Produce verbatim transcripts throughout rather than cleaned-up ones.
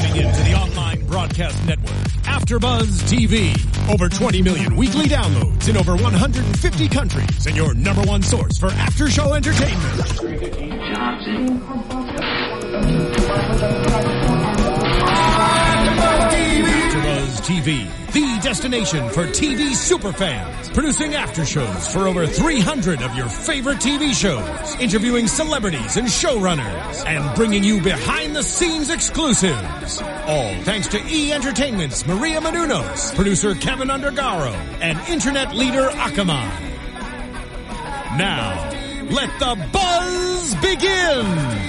Tuning in to the online broadcast network, AfterBuzz T V. Over twenty million weekly downloads in over one hundred fifty countries, and your number one source for after-show entertainment. AfterBuzz T V, the destination for T V superfans, producing aftershows for over three hundred of your favorite T V shows, interviewing celebrities and showrunners, and bringing you behind-the-scenes exclusives. All thanks to E! Entertainment's Maria Menounos, producer Kevin Undergaro, and internet leader Akamai. Now, let the buzz begin!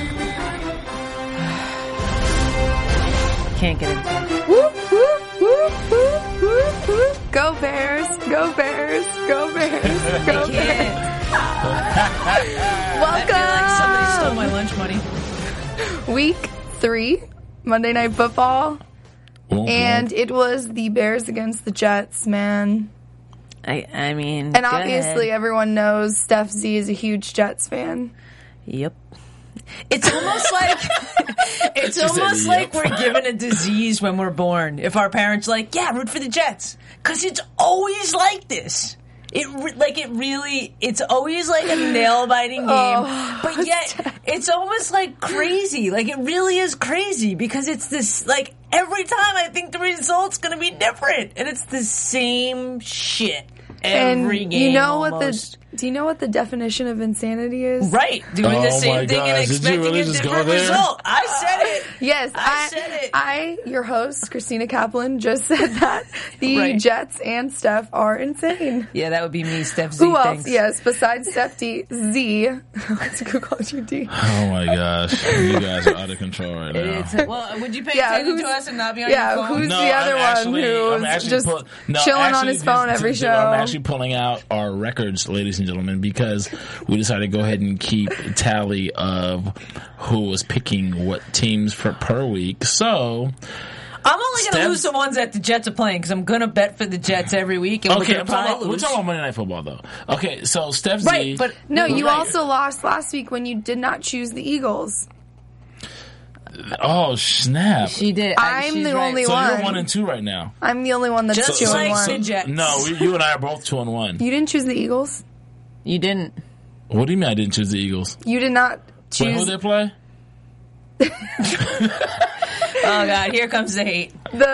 Can't get into it. Whoop, whoop, whoop, whoop, whoop, whoop. Go Bears, go Bears, go Bears, go Bears. Welcome. I feel like somebody stole my lunch money. Week three, Monday Night Football. Mm-hmm. And it was the Bears against the Jets, man. I I mean, And obviously everyone knows Steph Z is a huge Jets fan. Yep. It's almost like it's She said, almost yep. like we're given a disease when we're born. If our parents are like, yeah, root for the Jets, because it's always like this. It re- like it really, it's always like a nail biting game, Oh, but yet it's almost like crazy. Like it really is crazy because it's this like every time I think the result's going to be different, and it's the same shit every and game. you know almost. what the do you know what the definition of insanity is? Right, doing Oh the my same thing and gosh, did you expecting really a just go different there? result. I said it. Yes, I I, said it. I, your host, Christina Kaplan, just said that the Right. Jets and Steph are insane. Yeah, that would be me, Steph Z. Who else? Thanks. Yes, besides Steph D, Z. Who called you D? Oh my gosh, you guys are out of control right now. It's, well, would you pay Yeah, attention to who's- us and not be on yeah, your phone? who's No, the other I'm one actually, who's I'm actually just pull- no, chilling on actually, his phone just every to- show? I'm actually pulling out our records, ladies and gentlemen, because we decided to go ahead and keep a tally of who was picking what teams for per week. So, I'm only going to Steph- lose the ones that the Jets are playing because I'm going to bet for the Jets every week. And okay, we're I'm going to talking probably about, we're lose. talking about Monday Night Football, though. Okay, so Steph Right, Z. but No, you Right. also lost last week when you did not choose the Eagles. Oh, snap. She did. I- I'm she's the right. only So one. you're one and two right now. I'm the only one that's Just two and like one. the Jets. No, we, you and I are both two and one. You didn't choose the Eagles. You didn't. What do you mean I didn't choose the Eagles? You did not Wait, who choose they play? Oh, God. Here comes the hate.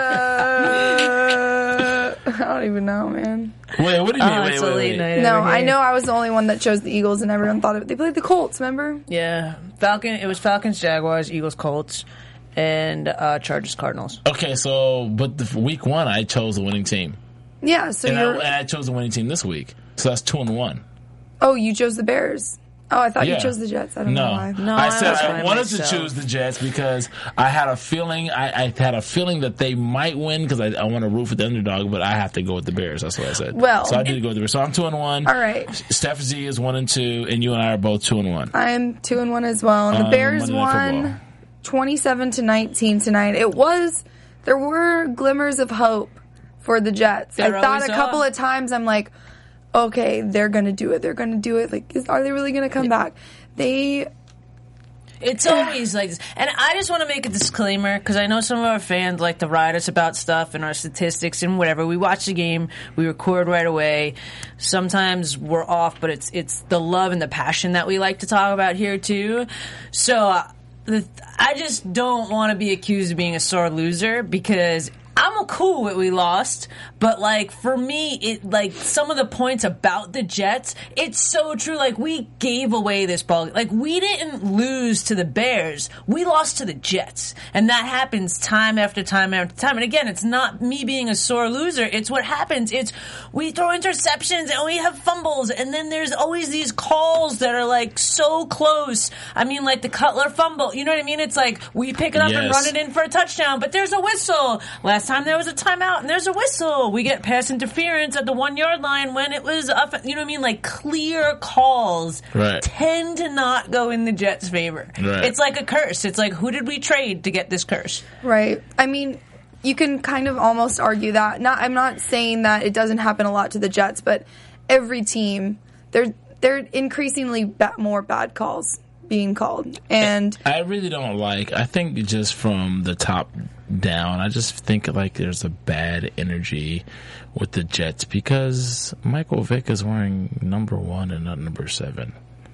the. I don't even know, man. Wait, what do you mean? Oh, wait, it's wait, a late wait. night No, over I here. know I was the only one that chose the Eagles, and everyone thought it. They played the Colts. Remember? Yeah. Falcon. It was Falcons, Jaguars, Eagles, Colts, and uh, Chargers, Cardinals. Okay, so, but the, week one, I chose the winning team. Yeah. So And I, you're. and I chose the winning team this week. So that's two and one. Oh, you chose the Bears. Oh, I thought Yeah. you chose the Jets. I don't No, know why. No, I I said was I trying wanted to myself. choose the Jets because I had a feeling I, I had a feeling that they might win because I, I want to root for the underdog, but I have to go with the Bears. That's what I said. Well- so I did go with the Bears. So I'm two and one. All right. Steph Z is one and two, and you and I are both two and one. I'm two and one as well. And the Um, Bears Monday Night won Football. twenty-seven to nineteen tonight. It was there were glimmers of hope for the Jets. There I thought always a couple are. of times I'm like, okay, they're gonna do it. They're gonna do it. Like, is, are they really gonna come back? They It's always like this. And I just want to make a disclaimer because I know some of our fans like to write us about stuff and our statistics and whatever. We watch the game, we record right away. Sometimes we're off, but it's it's the love and the passion that we like to talk about here too. So uh, the, I just don't want to be accused of being a sore loser because I'm cool with we lost, but like for me, it like some of the points about the Jets, it's so true. Like we gave away this ball. Like we didn't lose to the Bears, we lost to the Jets, and that happens time after time after time. And again, it's not me being a sore loser. It's what happens. It's we throw interceptions and we have fumbles, and then there's always these calls that are like so close. I mean, like the Cutler fumble. You know what I mean? It's like we pick it up and Yes. run it in for a touchdown, but there's a whistle. Last time there was a timeout and there's a whistle. We get pass interference at the one yard line when it was up. You know what I mean? Like clear calls Right. tend to not go in the Jets' favor. Right. It's like a curse. It's like who did we trade to get this curse? right. I mean, you can kind of almost argue that. Not. I'm not saying that it doesn't happen a lot to the Jets, but every team they're they're increasingly ba- more bad calls. being called. And I really don't like, I think just from the top down, I just think like there's a bad energy with the Jets because Michael Vick is wearing number one and not number seven.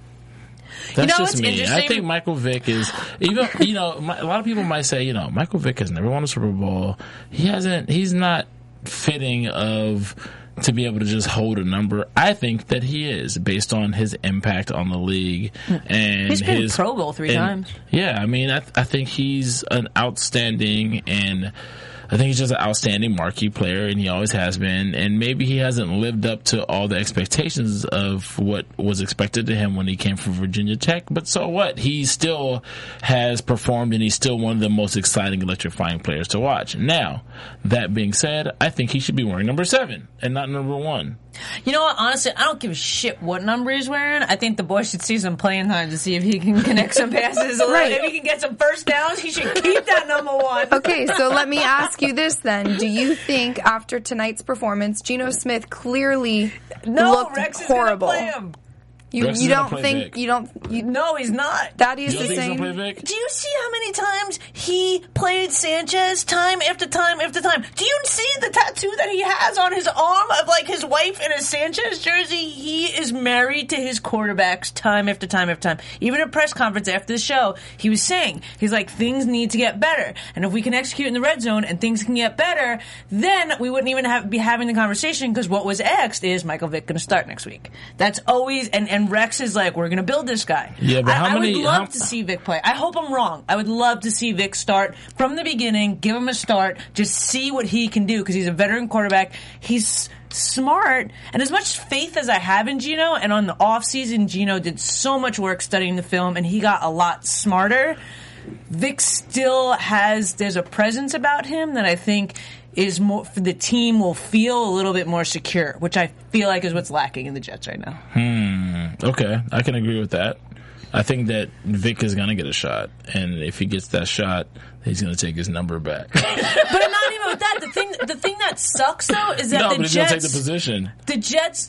That's you know, just it's me. interesting. I think Michael Vick is even. You know, my, a lot of people might say, you know, Michael Vick has never won a Super Bowl. He hasn't. He's not fitting of to be able to just hold a number. I think that he is based on his impact on the league and he's been his Pro Bowl three and, times. Yeah, I mean, I, th- I think he's an outstanding and. I think he's just an outstanding marquee player, and he always has been. And maybe he hasn't lived up to all the expectations of what was expected to him when he came from Virginia Tech. But so what? He still has performed, and he's still one of the most exciting, electrifying players to watch. Now, that being said, I think he should be wearing number seven and not number one. You know what? Honestly, I don't give a shit what number he's wearing. I think the boy should see some playing time to see if he can connect some passes. Right. If he can get some first downs, he should keep that number one. okay, so let me ask you this then. Do you think after tonight's performance, Geno Smith clearly no, looked Rex is horrible? Gonna play him. You Rex you is gonna don't play think Vic. you don't you No, he's not. that is You the don't think he's same. gonna play Vic? Do you see how many times he played Sanchez time after time after time? Do you see the tattoo that he has on his arm of like his wife in a Sanchez jersey? He is married to his quarterbacks time after time after time. Even at press conference after the show, he was saying, he's like, things need to get better. And if we can execute in the red zone and things can get better, then we wouldn't even have, be having the conversation because what was asked is Michael Vick going to start next week. That's always, and, and Rex is like, we're going to build this guy. Yeah, but I, how I many- would love how- to see Vic play. I hope I'm wrong. I would love to see Vic start from the beginning, give him a start, just see what he can do because he's a veteran quarterback. He's smart, and as much faith as I have in Geno, and on the offseason, Geno did so much work studying the film, and he got a lot smarter. Vic still has, there's a presence about him that I think is more, the team will feel a little bit more secure, which I feel like is what's lacking in the Jets right now. Hmm. Okay, I can agree with that. I think that Vic is going to get a shot, and if he gets that shot, he's going to take his number back. But not even with that. The thing, the thing that sucks though is that no, the but he's going Jets, to take the position. the Jets.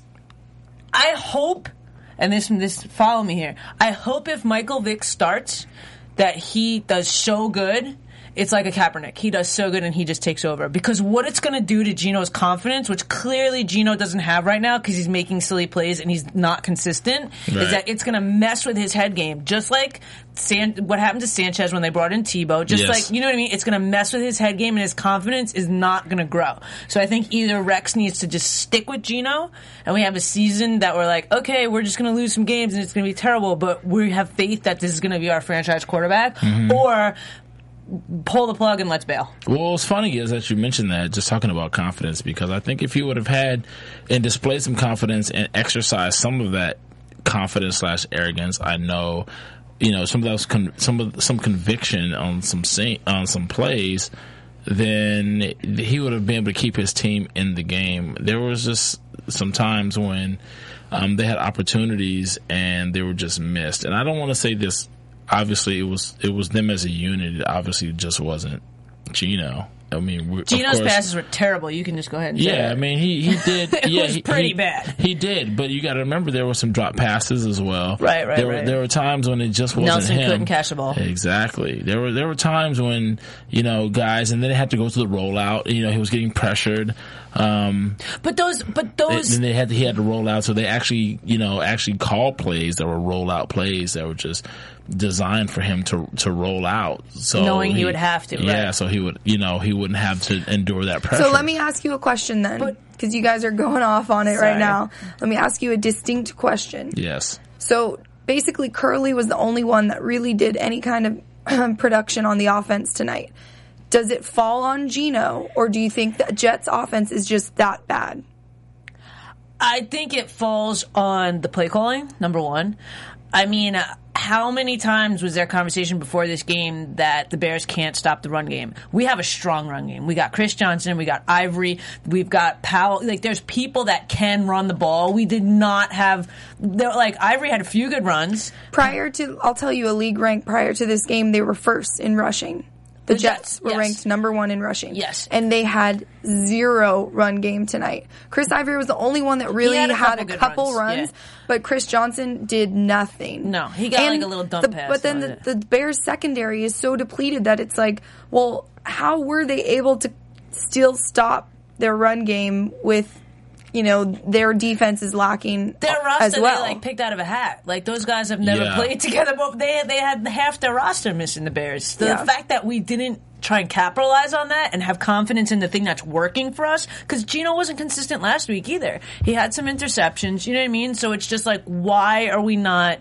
I hope, and this, this follow me here. I hope if Michael Vick starts, that he does so good. It's like a Kaepernick. He does so good and he just takes over. Because what it's going to do to Geno's confidence, which clearly Geno doesn't have right now because he's making silly plays and he's not consistent, Right. is that it's going to mess with his head game. Just like San- what happened to Sanchez when they brought in Tebow. Just Yes. like, you know what I mean? It's going to mess with his head game and his confidence is not going to grow. So I think either Rex needs to just stick with Geno and we have a season that we're like, okay, we're just going to lose some games and it's going to be terrible, but we have faith that this is going to be our franchise quarterback. Mm-hmm. Or pull the plug and let's bail. Well, what's funny is that you mentioned that, just talking about confidence, because I think if you would have had and displayed some confidence and exercised some of that confidence slash arrogance, I know, you know, some of those con- some of some conviction on some sa- on some plays, then he would have been able to keep his team in the game. There was just some times when um, they had opportunities and they were just missed. And I don't want to say this. Obviously, it was it was them as a unit. It obviously just wasn't Geno. I mean, we're, Geno's of course, passes were terrible. You can just go ahead and say yeah, that. I mean, he, he did. It yeah, was he, pretty he- bad. He did, but you got to remember there were some drop passes as well. Right, right, there right. Were, there were times when it just wasn't Nelson him. couldn't catch the ball. Exactly. There were there were times when you know guys, and then they had to go to the rollout. You know, he was getting pressured. Um, But those, but those, then they had to, he had to roll out. So they actually, you know, actually called plays that were rollout plays that were just designed for him to to roll out. So Knowing he would have to, yeah. right. So he would, you know, he wouldn't have to endure that pressure. So let me ask you a question then, because you guys are going off on it Sorry. right now. Let me ask you a distinct question. Yes. So basically, Curley was the only one that really did any kind of production on the offense tonight. Does it fall on Geno, or do you think that Jets' offense is just that bad? I think it falls on the play calling, number one. I mean, uh, how many times was there conversation before this game that the Bears can't stop the run game? We have a strong run game. We got Chris Johnson, we got Ivory, we've got Powell. Like, there's people that can run the ball. We did not have, like, Ivory had a few good runs. Prior to, I'll tell you a league rank prior to this game, they were first in rushing. The, The Jets, Jets, were yes. ranked number one in rushing. Yes. And they had zero run game tonight. Chris Ivory was the only one that really had a had couple a good couple runs, runs, yeah. but Chris Johnson did nothing. No, he got And like a little dump the, pass. But then on the, it. the Bears secondary is so depleted that it's like, well, how were they able to still stop their run game with, you know, their defense is lacking Their roster, as well. they like picked out of a hat. Like those guys have never Yeah. played together. But they they had half their roster missing. The Bears. The Yeah. fact that we didn't try and capitalize on that and have confidence in the thing that's working for us, because Geno wasn't consistent last week either. He had some interceptions. You know what I mean? So it's just like, why are we not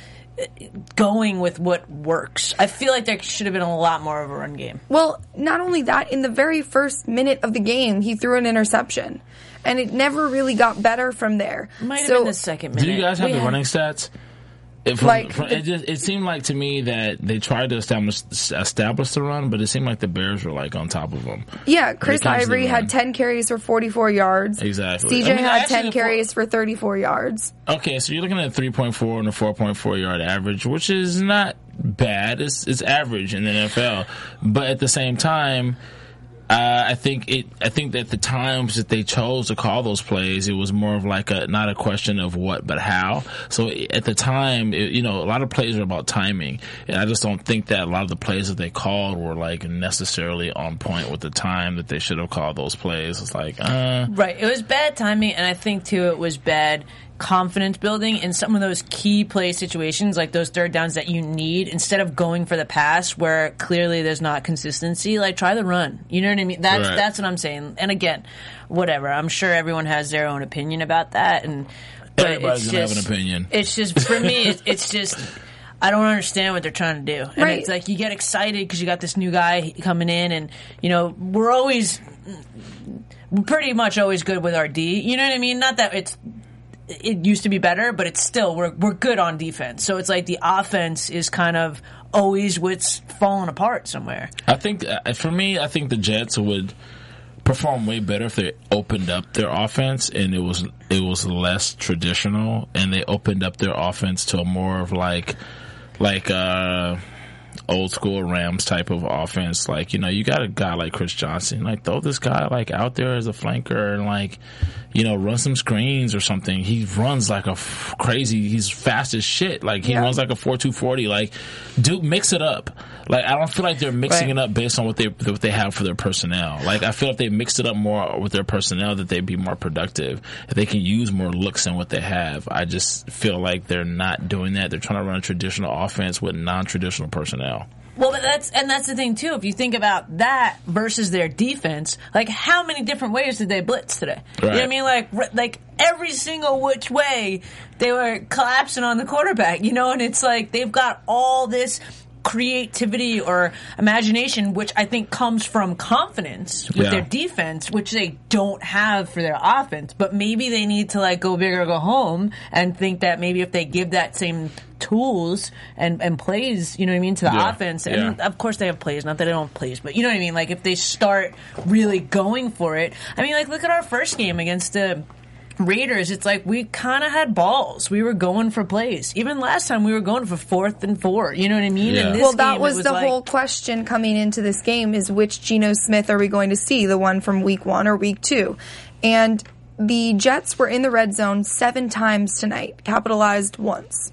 going with what works? I feel like there should have been a lot more of a run game. Well, not only that, in the very first minute of the game, he threw an interception. And it never really got better from there. Might have so, been the second minute. Do you guys have We the had- running stats? It, from, Like, from, the- it, just, it seemed like to me that they tried to establish establish the run, but it seemed like the Bears were like on top of them. Yeah, Chris comes to Ivory the run. had ten carries for forty-four yards. Exactly. C J I mean, had actually, ten the carries for thirty-four yards. Okay, so you're looking at a three point four and a four point four yard average, which is not bad. It's it's average in the N F L, but at the same time, uh, I think it. I think that the times that they chose to call those plays, it was more of like a not a question of what but how. So at the time, it, you know, a lot of plays are about timing, and I just don't think that a lot of the plays that they called were like necessarily on point with the time that they should have called those plays. It's like, uh, Right. It was bad timing, and I think, too, it was bad confidence building in some of those key play situations, like those third downs that you need, instead of going for the pass where clearly there's not consistency. Like, try the run. You know what I mean? That's Right. that's what I'm saying. And again, whatever. I'm sure everyone has their own opinion about that. And but Everybody's it's gonna have just- an opinion. It's just, for me, it's, it's just... I don't understand what they're trying to do. And Right. it's like you get excited because you got this new guy coming in, and, you know, we're always... We're pretty much always good with our D. You know what I mean? Not that it's... It used to be better, but it's still, we're we're good on defense. So it's like the offense is kind of always what's falling apart somewhere. I think uh, for me, I think the Jets would perform way better if they opened up their offense and it was it was less traditional, and they opened up their offense to a more of like like uh old school Rams type of offense. Like, you know, you got a guy like Chris Johnson, like throw this guy like out there as a flanker and like, you know, run some screens or something. He runs like a f- crazy, he's fast as shit. Like he Yeah. runs like a four two forty. Like, dude, mix it up. Like, I don't feel like they're mixing Right. it up based on what they what they have for their personnel. Like, I feel if they mixed it up more with their personnel, that they'd be more productive. If they can use more looks than what they have. I just feel like they're not doing that. They're trying to run a traditional offense with non-traditional personnel. Well, but that's and that's the thing too. If you think about that versus their defense, like how many different ways did they blitz today? You know what I Right. mean? Like r- like every single which way they were collapsing on the quarterback. You know, and it's like they've got all this creativity or imagination, which I think comes from confidence with Yeah. their defense, which they don't have for their offense. But maybe they need to like go big or go home, and think that maybe if they give that same tools and, and plays, you know what I mean, to the Yeah. offense, and Yeah. of course they have plays, not that they don't have plays, but you know what I mean, like if they start really going for it. I mean, like look at our first game against the Raiders. It's like we kind of had balls. We were going for plays. Even last time we were going for fourth and four. You know what I mean? Yeah. And this Well, that game, was, it was the like, whole question coming into this game is which Geno Smith are we going to see, the one from week one or week two? And the Jets were in the red zone seven times tonight, capitalized once.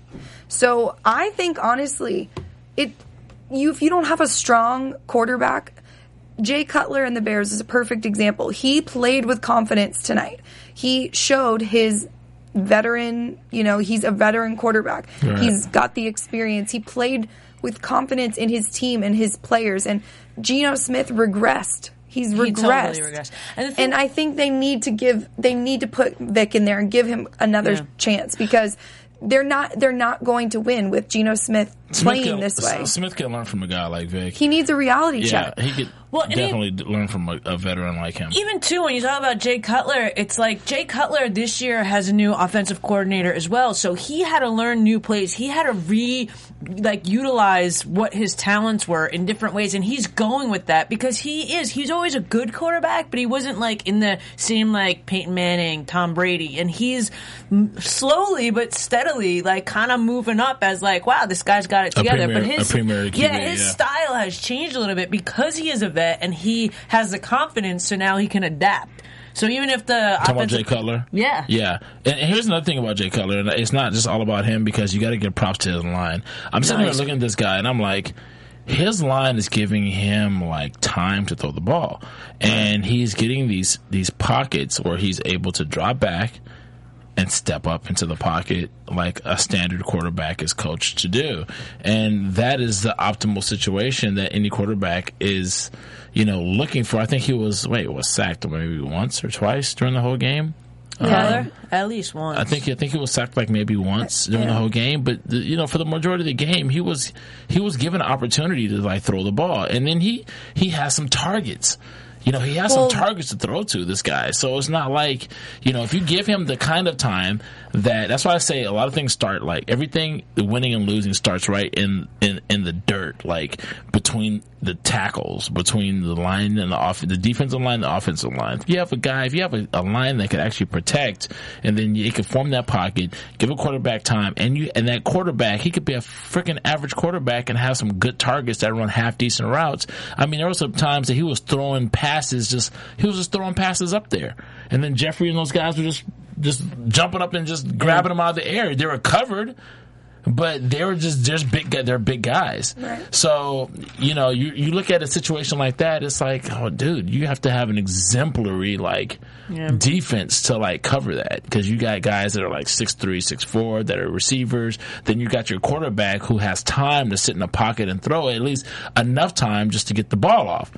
So I think, honestly, it you if you don't have a strong quarterback, Jay Cutler and the Bears is a perfect example. He played with confidence tonight. He showed his veteran, you know, he's a veteran quarterback. Right. He's got the experience. He played with confidence in his team and his players. And Geno Smith regressed. He's He regressed. totally regressed. And the thing- And I think they need to give, they need to put Vic in there and give him another Yeah. chance, because they're not, they're not going to win with Geno Smith playing can, this way. Smith can learn from a guy like Vic. He needs a reality yeah, check. he could Well, and he- definitely learn from a, a veteran like him. Even too, when you talk about Jay Cutler, it's like Jay Cutler this year has a new offensive coordinator as well, so he had to learn new plays. He had to re like utilize what his talents were in different ways, and he's going with that because he is. He's always a good quarterback, but he wasn't like in the same like Peyton Manning, Tom Brady, and he's m- slowly but steadily like kind of moving up as like, wow, this guy's got got it together. Premier, but his, a premier Q B, yeah, his yeah. style has changed a little bit because he is a vet and he has the confidence, so now he can adapt. So even if the Talking about Jay offensive, Cutler? Yeah. Yeah. And, and here's another thing about Jay Cutler, and it's not just all about him because you got to give props to his line. I'm sitting Nice. there looking at this guy, and I'm like, his line is giving him like time to throw the ball, and he's getting these these pockets where he's able to drop back and step up into the pocket like a standard quarterback is coached to do. And that is the optimal situation that any quarterback is, you know, looking for. I think he was, wait, was sacked maybe once or twice during the whole game. Tyler, Um, at least once. I think I think he was sacked like maybe once during Yeah. the whole game, but the, you know, for the majority of the game, he was he was given an opportunity to like throw the ball, and then he he has some targets. You know, he has Well- some targets to throw to, this guy. So it's not like, you know, if you give him the kind of time that, that's why I say a lot of things start like, everything, the winning and losing starts right in, in, in the dirt, like between the tackles, between the line and the off, the defensive line and the offensive line. If you have a guy, if you have a, a line that can actually protect, and then you can form that pocket, give a quarterback time, and you, and that quarterback, he could be a freaking average quarterback and have some good targets that run half decent routes. I mean, there were some times that he was throwing passes, just, he was just throwing passes up there. And then Jeffrey and those guys were just, just jumping up and just grabbing them out of the air. They were covered, but they were just, just big, they're big guys. Right. So, you know, you, you look at a situation like that, it's like, oh, dude, you have to have an exemplary, like, Yeah. defense to, like, cover that. Because you got guys that are, like, six three, six four, that are receivers. Then you got your quarterback who has time to sit in a pocket and throw at least enough time just to get the ball off.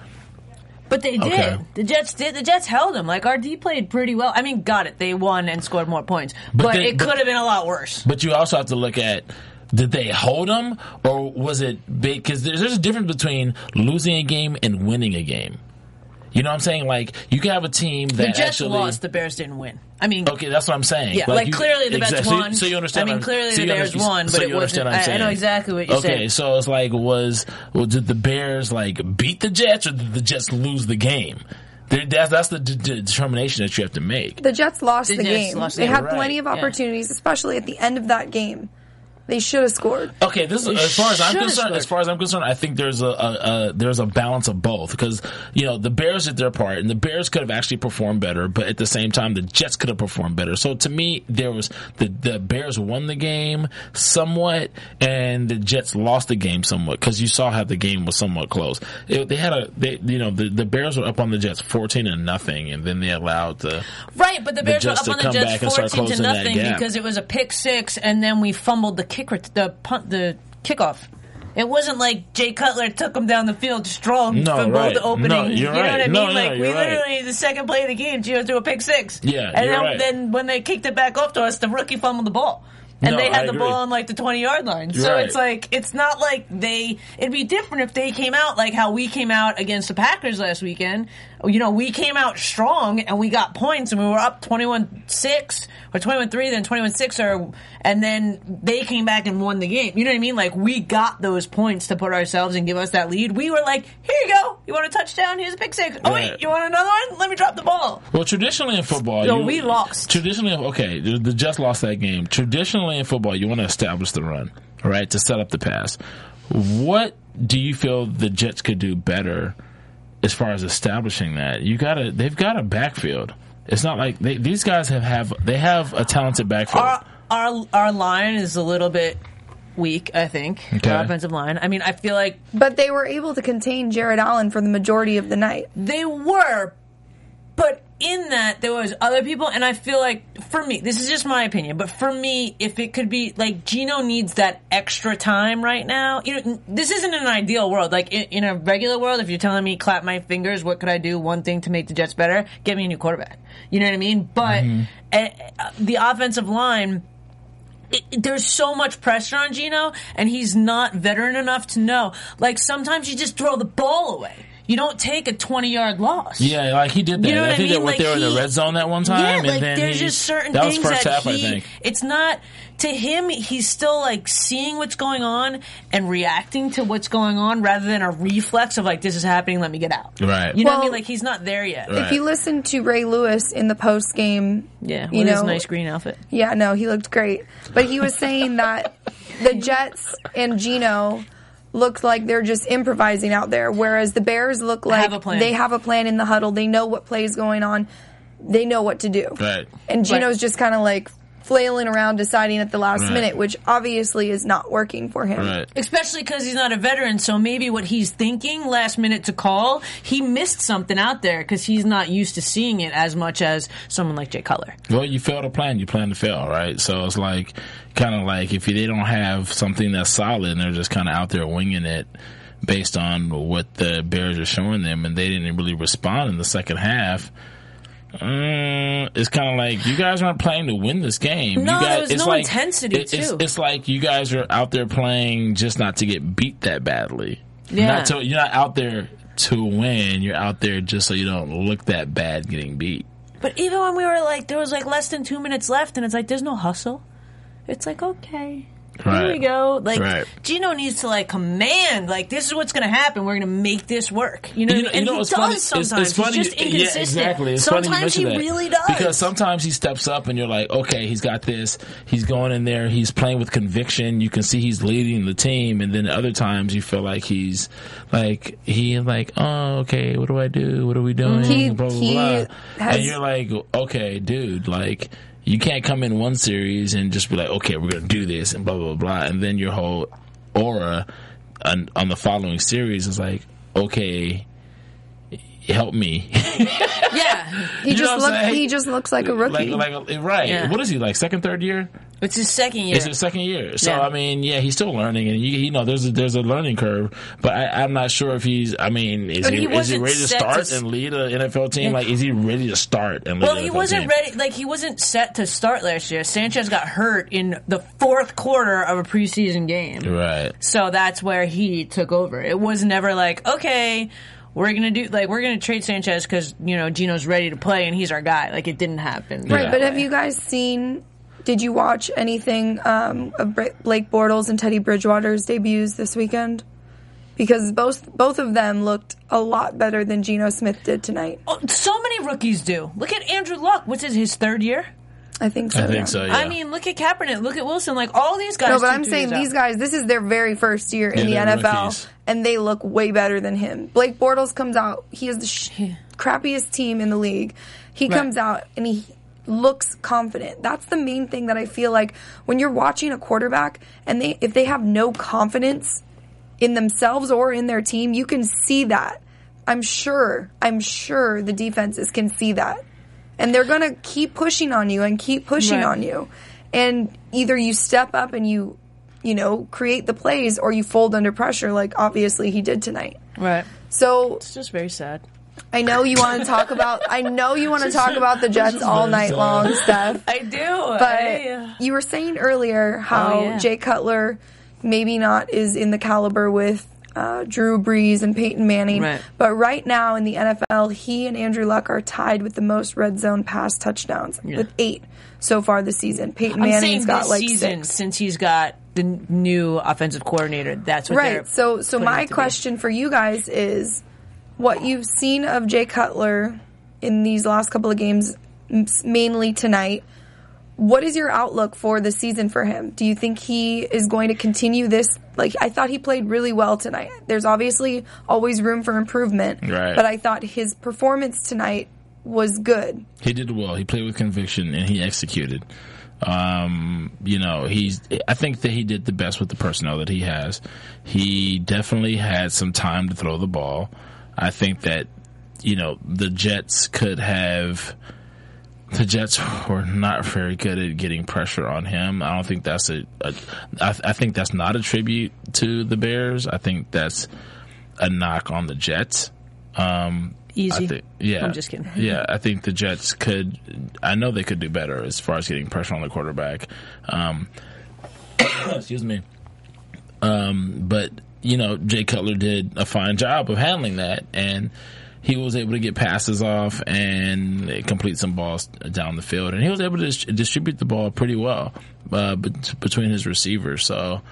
But they did. Okay. The Jets did. The Jets held them. Like, our D played pretty well. I mean, got it. They won and scored more points. But But, they- it but- could have been a lot worse. But you also have to look at, did they hold them, or was it big? Because there's, there's a difference between losing a game and winning a game. You know what I'm saying? Like, you can have a team that The Jets actually lost. The Bears didn't win. I mean, Okay, that's what I'm saying. yeah, like, you- clearly the Bears exactly. won. So you understand? I mean, what I'm- clearly so the you Bears understand- won, so but you it wasn't. understand what I'm I, I saying. know exactly what you're okay, saying. so it's like, was well, did the Bears like beat the Jets, or did the Jets lose the game? There- That's that's the d- d- determination that you have to make. The Jets lost The the, Jets game. lost the they game. had Right. plenty of Yeah. opportunities, especially at the end of that game. They should have scored. Okay, this is as far as I'm should've concerned. scored. As far as I'm concerned, I think there's a, a, a there's a balance of both, because you know the Bears did their part, and the Bears could have actually performed better, but at the same time, the Jets could have performed better. So to me, there was the the Bears won the game somewhat, and the Jets lost the game somewhat, because you saw how the game was somewhat close. It, they had a they you know the, the Bears were up on the Jets fourteen and nothing, and then they allowed the Right, but the Bears were Jets up to on the come Jets back and start fourteen to closing that nothing gap. because it was a pick six, and then we fumbled the kick, ret- the punt, the kickoff. It wasn't like Jay Cutler took them down the field strong No, for right. both openings. No, you you're know right. what I mean? No, no, like we you're right. literally the second play of the game, Gio threw a pick six. Yeah, and you're then, right. then when they kicked it back off to us, the rookie fumbled the ball. And No, they had I the agree. ball on like the twenty yard line. You're So right. it's like, it's not like they, it'd be different if they came out like how we came out against the Packers last weekend. You know, we came out strong and we got points and we were up twenty-one six or twenty-one three, then twenty-one six, or, and then they came back and won the game. You know what I mean? Like, we got those points to put ourselves and give us that lead. We were like, here you go. You want a touchdown? Here's a pick six. Oh, Right. wait, you want another one? Let me drop the ball. Well, traditionally in football, No, you, we lost. Traditionally, okay, the, the Jets lost that game. Traditionally in football, you want to establish the run, all right, to set up the pass. What do you feel the Jets could do better as far as establishing that? You gotta, they've got a backfield. It's not like they, these guys have, have they have a talented backfield. Our, our, our line is a little bit weak, I think. Okay. Our offensive line. I mean, I feel like But they were able to contain Jared Allen for the majority of the night. they were, but in that there was other people, and I feel like, for me, this is just my opinion, but for me, if it could be, like, Gino needs that extra time right now. You know, this isn't an ideal world. Like, in, in a regular world, if you're telling me, clap my fingers, what could I do? One thing to make the Jets better? Get me a new quarterback. You know what I mean? But uh, the offensive line, It, it- there's so much pressure on Gino, and he's not veteran enough to know. Like, sometimes you just throw the ball away. You don't take a twenty-yard loss. Yeah, like he did that. You know what I I think mean? that what Like they were in the he- red zone that one time. Yeah, and like then there's he, just certain that was things first that half, he. I think. It's not to him. He's still like seeing what's going on and reacting to what's going on rather than a reflex of like, this is happening. Let me get out. Right. You know what I Well- mean? Like he's not there yet. Right. If you listen to Ray Lewis in the post game, Yeah, with you his know, nice green outfit. yeah, no, he looked great. But he was saying that the Jets and Geno look like they're just improvising out there, whereas the Bears look like have a plan. they have a plan in the huddle. They know what plays going on. They know what to do. Right. And Geno's right. just kind of like flailing around deciding at the last right. minute, which obviously is not working for him. Right. Especially because he's not a veteran, so maybe what he's thinking last minute to call, he missed something out there because he's not used to seeing it as much as someone like Jay Cutler. Well, you fail to plan, you plan to fail, right? So it's like, kind of like if they don't have something that's solid and they're just kind of out there winging it based on what the Bears are showing them, and they didn't really respond in the second half. Uh, it's kind of like you guys aren't playing to win this game. No, you guys, there was it's no like, intensity, it, it's, too. It's like you guys are out there playing just not to get beat that badly. Yeah. Not to, you're not out there to win. You're out there just so you don't look that bad getting beat. But even when we were like, there was like less than two minutes left, and it's like, there's no hustle. It's like, okay. Right. Here we go. Like, Right. Geno needs to, like, command. Like, this is what's going to happen. We're going to make this work. You know, You what know, I mean? you know And what's he funny? does sometimes. It's, it's funny. He's just inconsistent. Yeah, exactly. It's sometimes funny you he mention that. really does. Because sometimes he steps up and you're like, okay, he's got this. He's going in there. He's playing with conviction. You can see he's leading the team. And then other times you feel like he's like, he like, oh, okay, what do I do? What are we doing? He- blah, blah, he blah. has- And you're like, okay, dude, like, you can't come in one series and just be like, okay, we're going to do this and blah, blah, blah. And then your whole aura on, on the following series is like, okay, help me. Yeah. He You know just what I'm look, saying? he just looks like a rookie. Like, like, right. Yeah. What is he, like, second, third year? It's his second year. It's his second year. So, Yeah. I mean, yeah, he's still learning, and you, you know, there's a, there's a learning curve, but I, I'm not sure if he's, I mean, is But he, he is he wasn't ready to set start to- and lead an N F L team? Yeah. Like, is he ready to start and lead Well, an N he F L wasn't team? ready. Like, he wasn't set to start last year. Sanchez got hurt in the fourth quarter of a preseason game. Right. So that's where he took over. It was never like, okay, we're gonna do like we're gonna trade Sanchez because you know Geno's ready to play and he's our guy. Like, it didn't happen. Right, Yeah. but have you guys seen, did you watch anything um, of Bra- Blake Bortles and Teddy Bridgewater's debuts this weekend? Because both both of them looked a lot better than Geno Smith did tonight. Oh, so many rookies do. Look at Andrew Luck. What's it, his third year? I think so. I yeah. think so, yeah. I mean, look at Kaepernick. Look at Wilson. Like, all these guys. No, but took I'm two saying years these out. guys, this is their very first year in Yeah, the they're N F L, rookies. and they look way better than him. Blake Bortles comes out, he has the sh- crappiest team in the league. He Right. comes out and he looks confident. That's the main thing that I feel like when you're watching a quarterback and they if they have no confidence in themselves or in their team, you can see that. I'm sure, I'm sure the defenses can see that. And they're going to keep pushing on you and keep pushing Right. on you. And either you step up and you, you know, create the plays or you fold under pressure like obviously he did tonight. Right. So It's just very sad. I know you want to talk about, I know you want to talk about the Jets all night long, Steph. I do. But I, you were saying earlier how Oh, yeah. Jay Cutler maybe not is in the caliber with uh, Drew Brees and Peyton Manning. Right. But right now in the N F L, he and Andrew Luck are tied with the most red zone pass touchdowns with eight so far this season. Peyton I'm Manning's saying got this like season, six. since he's got the n- new offensive coordinator. That's what they're Right. So, so putting my it to be. question for you guys is, what you've seen of Jay Cutler in these last couple of games, m- mainly tonight. What is your outlook for the season for him? Do you think he is going to continue this? Like, I thought he played really well tonight. There's obviously always room for improvement, Right. but I thought his performance tonight was good. He did well. He played with conviction and he executed. Um, you know, he's, I think that he did the best with the personnel that he has. He definitely had some time to throw the ball. I think that, you know, the Jets could have, the Jets were not very good at getting pressure on him. I don't think that's a, a I, I think that's not a tribute to the Bears. I think that's a knock on the Jets. Um, Easy. I think, yeah. I'm just kidding. Yeah, I think the Jets could, I know they could do better as far as getting pressure on the quarterback. Um, excuse me. Um, but, you know, Jay Cutler did a fine job of handling that, and he was able to get passes off and complete some balls down the field. And he was able to dis- distribute the ball pretty well uh, bet- between his receivers. So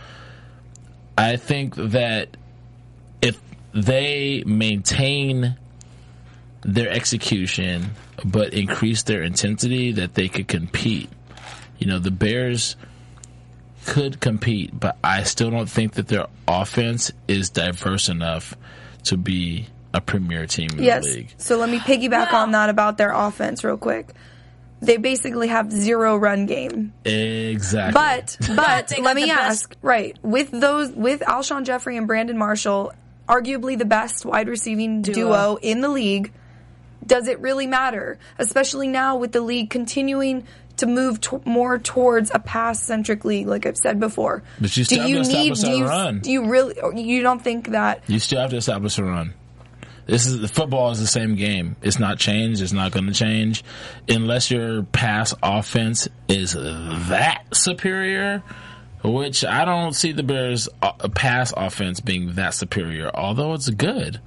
I think that if they maintain their execution but increase their intensity, that they could compete. You know, the Bears could compete, but I still don't think that their offense is diverse enough to be a premier team in yes. the league. So let me piggyback Wow. on that about their offense real quick. They basically have zero run game. Exactly. But but They got let me the ask, best- right, with those with Alshon Jeffrey and Brandon Marshall, arguably the best wide receiving duo, Duo. in the league, does it really matter? Especially now with the league continuing to move to- more towards a pass-centric league, like I've said before. But you still do have you to need establish do that you, run. do you really or you don't think that You still have to establish a run. This is the football is the same game. It's not changed. It's not going to change unless your pass offense is that superior. Which I don't see the Bears' uh, pass offense being that superior, although it's good.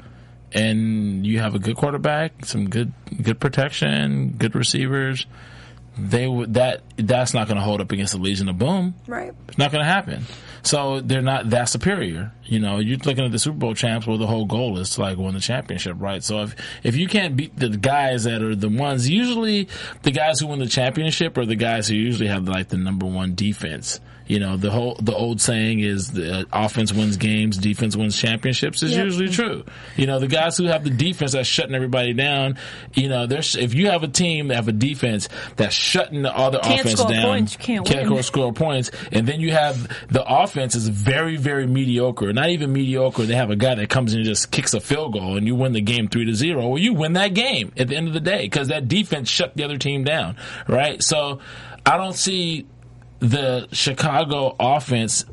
And you have a good quarterback, some good good protection, good receivers. They would that that's not going to hold up against the Legion of Boom. right? It's not going to happen. So they're not that superior. You know, you're looking at the Super Bowl champs where the whole goal is to like win the championship, right? So if if you can't beat the guys that are the ones, usually the guys who win the championship are the guys who usually have like the number one defense. You know, the whole the old saying is the offense wins games, defense wins championships is Yep. usually true. You know, the guys who have the defense that's shutting everybody down, you know, there's if you have a team that have a defense that's shutting the other Can't offense score down, points, you can't can't win. score points, and then you have the offense is very, very mediocre. Not even mediocre. They have a guy that comes in and just kicks a field goal, and you win the game three to zero. Well, you win that game at the end of the day because that defense shut the other team down, right? So I don't see the Chicago offense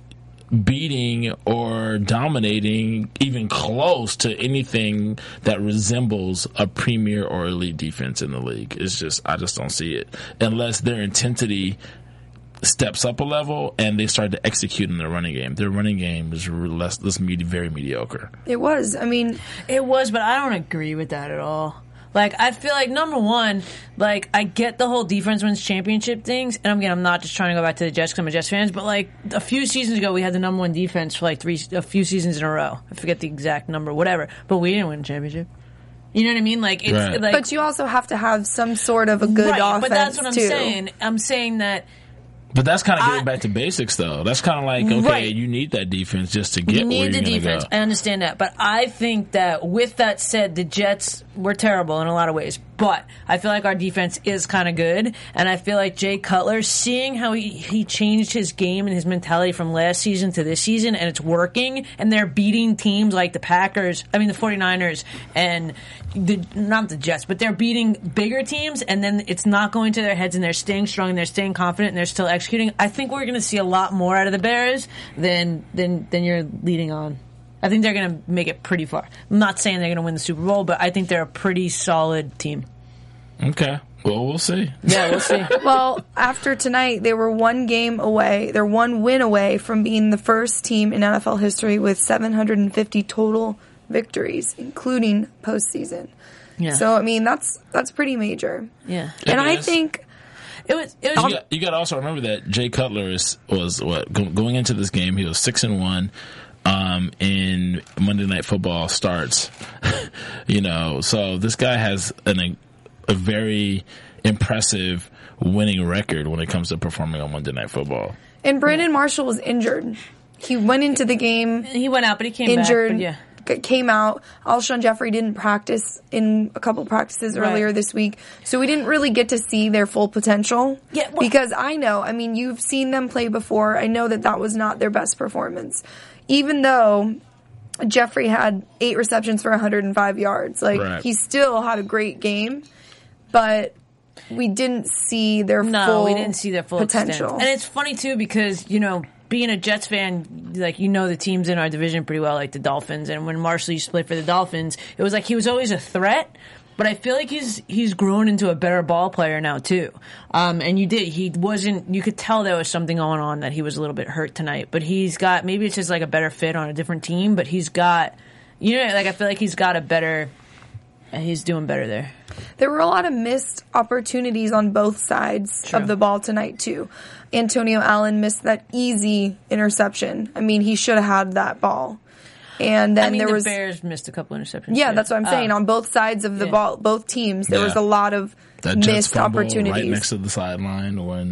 beating or dominating even close to anything that resembles a premier or elite defense in the league. It's just I just don't see it unless their intensity steps up a level and they start to execute in their running game. Their running game is less, less medi- very mediocre. It was. I mean, It was, but I don't agree with that at all. Like, I feel like, number one, like, I get the whole defense wins championship things, and again, I'm not just trying to go back to the Jets because I'm a Jets fan, but, like, a few seasons ago, we had the number one defense for, like, three, a few seasons in a row. I forget the exact number, whatever, but we didn't win a championship. You know what I mean? Like, it's, Right. like... but you also have to have some sort of a good right, offense, but that's what I'm too. saying. I'm saying that But that's kind of getting I- back to basics, though. That's kind of like, okay, Right. you need that defense just to get you where need you're the gonna defense. go. I understand that, but I think that with that said, the Jets were terrible in a lot of ways. But I feel like our defense is kind of good, and I feel like Jay Cutler, seeing how he, he changed his game and his mentality from last season to this season, and it's working, and they're beating teams like the Packers, I mean the 49ers, and the, not the Jets, but they're beating bigger teams, and then it's not going to their heads, and they're staying strong, and they're staying confident, and they're still executing. I think we're going to see a lot more out of the Bears than than than you're leading on. I think they're going to make it pretty far. I'm not saying they're going to win the Super Bowl, but I think they're a pretty solid team. Okay. Well, we'll see. Yeah, we'll see. Well, after tonight, they were one game away. They're one win away from being the first team in N F L history with seven hundred fifty total victories, including postseason. Yeah. So, I mean, that's that's pretty major. Yeah. It And I is. think It was. It was. You got, you got to also remember that Jay Cutler is, was what go, going into this game. He was six and one. Um, in Monday Night Football starts, you know, so this guy has an, a, a very impressive winning record when it comes to performing on Monday Night Football. and Brandon Marshall was injured. He went into the game he went out, but he came injured. back. But yeah. c- Came out. Alshon Jeffrey didn't practice in a couple practices Right. earlier this week, so we didn't really get to see their full potential. Yeah, well- because I know. I mean, you've seen them play before. I know that that was not their best performance, even though Jeffrey had eight receptions for one hundred five yards. Like Right. he still had a great game, but we didn't see their No, full we didn't see their full potential. extent. And it's funny too because you know, being a Jets fan, like you know the teams in our division pretty well, like the Dolphins. And when Marshall used to play for the Dolphins, it was like he was always a threat. But I feel like he's he's grown into a better ball player now too. Um, and you did he wasn't you could tell there was something going on that he was a little bit hurt tonight. But he's got maybe it's just like a better fit on a different team. But he's got you know like I feel like he's got a better. He's doing better there. There were a lot of missed opportunities on both sides True. of the ball tonight, too. Antonio Allen missed that easy interception. I mean, he should have had that ball. And then I mean, there the was. Bears missed a couple interceptions. Yeah, too. that's what I'm saying. Oh. On both sides of the Yeah. ball, both teams, there Yeah. was a lot of That Jets missed fumble opportunities. right next to the sideline when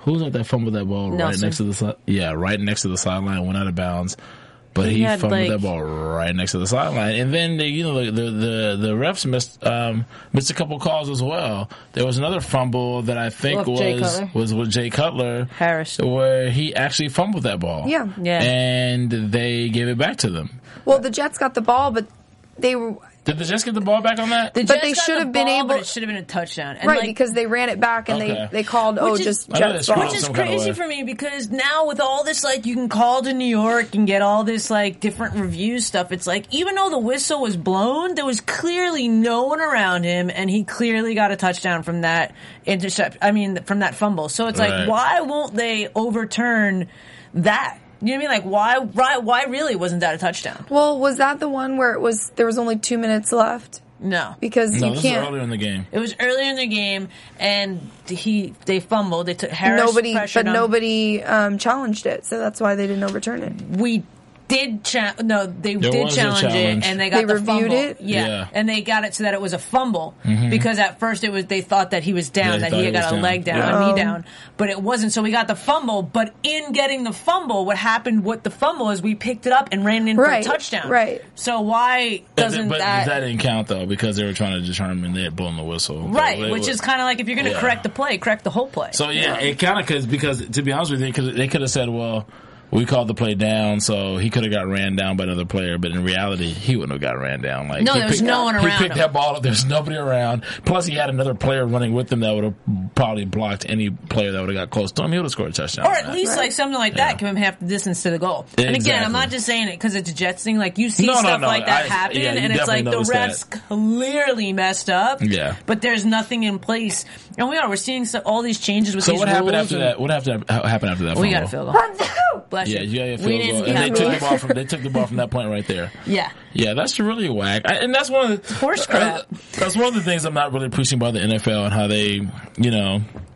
Who was it that fumbled that ball Nelson. right next to the si- yeah, right next to the sideline, went out of bounds. But he, He had, fumbled like- that ball right next to the sideline, and then the, you know the, the the the refs missed um, missed a couple calls as well. There was another fumble that I think With Jay was Cutler. was with Jay Cutler Harris. where he actually fumbled that ball. Yeah. Yeah. and they gave it back to them. Well, the Jets got the ball, but they were Did the Jets get the ball back on that? The But Jets they got should the have been ball, able- but it should have been a touchdown. And right like, because they ran it back and Okay. they, they called oh Which is- just I know they Jets screwed ball. up Which is some kind of crazy way. for me because now with all this, like, you can call to New York and get all this, like, different review stuff. It's like, even though the whistle was blown, there was clearly no one around him, and he clearly got a touchdown from that intercept. I mean, from that fumble. So it's Right. like, why won't they overturn that? You know what I mean? Like, why, why, why really wasn't that a touchdown? Well, was that the one where it was there was only two minutes left? No. Because No, you this can't. is earlier in the game. It was earlier in the game, and he they fumbled. They took Harris Nobody, pressured but him. nobody um, challenged it, so that's why they didn't overturn it. We did cha- no, they There did was a challenge, challenge. it, and they got They the reviewed fumble. it? Yeah. Yeah. and they got it so that it was a fumble Mm-hmm. because at first it was they thought that he was down, Yeah, they that thought he he had got was a down. leg down, Yeah. a knee Oh. down, but it wasn't. So we got the fumble. But in getting the fumble, what happened with the fumble is we picked it up and ran in Right, for a touchdown. right. So why But, doesn't but that? that didn't count though because they were trying to determine they had blown the whistle. Right, So they which were- is kind of like if you're going to Yeah. correct the play, correct the whole play. So yeah, it kind of cause, because to be honest with you, cause they could have said, well, we called the play down, so he could have got ran down by another player, but in reality, he wouldn't have got ran down. Like No, he there was picked- no one He around picked him. that ball up. There's nobody around. Plus, he had another player running with him that would have probably blocked any player that would have got close to him. He would have scored a touchdown. Or on at that. least like something like Yeah. that, give him half the distance to the goal. And again, Exactly. I'm not just saying it because it's a Jets thing. Like you see No, no, stuff no. like that I- happen, yeah, you and it's like the definitely refs noticed clearly messed up. Yeah. but there's nothing in place, and we are we're seeing so, all these changes with So these what happened rules after and- that? What happened happened after that? We fumble? got a field goal. Bless Yeah, you. you got a We field didn't- goal, yeah, and they took we- the ball from they took the ball from that point right there. Yeah. Yeah, that's really whack, I, and that's one of the Horse crap. That's one of the things I'm not really appreciating about the N F L and how they, you know,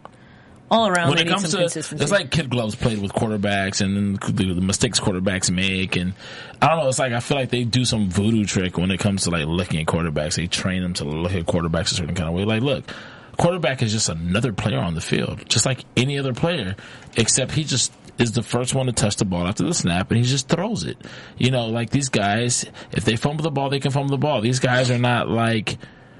All around, when they it need comes some to consistency. it's like kid gloves played with quarterbacks and then the, the mistakes quarterbacks make, and I don't know. It's like I feel like they do some voodoo trick when it comes to like looking at quarterbacks. They train them to look at quarterbacks a certain kind of way. Like, look, quarterback is just another player on the field, just like any other player, except he just is the first one to touch the ball after the snap, and he just throws it. You know, like these guys, if they fumble the ball, they can fumble the ball. These guys are not like